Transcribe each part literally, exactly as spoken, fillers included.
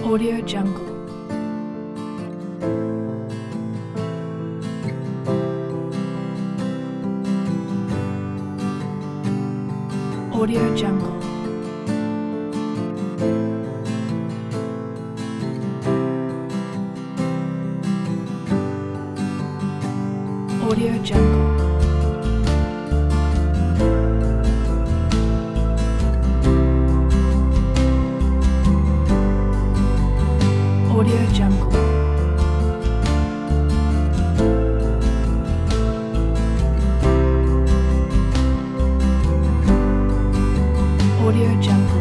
Audio Jungle. Audio Jungle. Audio Jungle. Audio Jungle. Audio Jungle.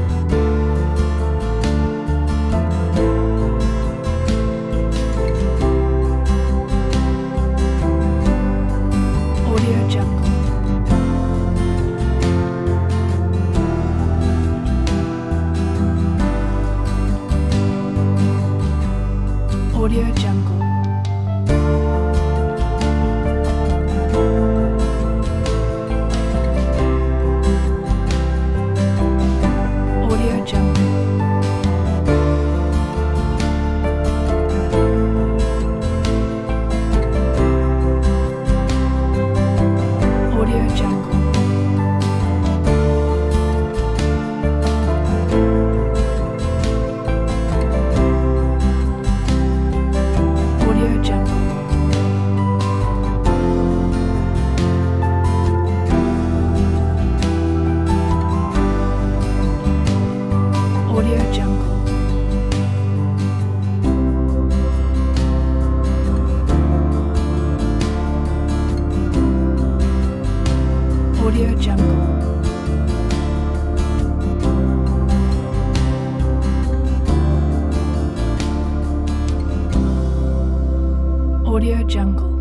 Audio Jungle. Audio Jungle. Audio Jungle. Audio Jungle. Audio Jungle. Audio Jungle. Audio Jungle. Audio Jungle.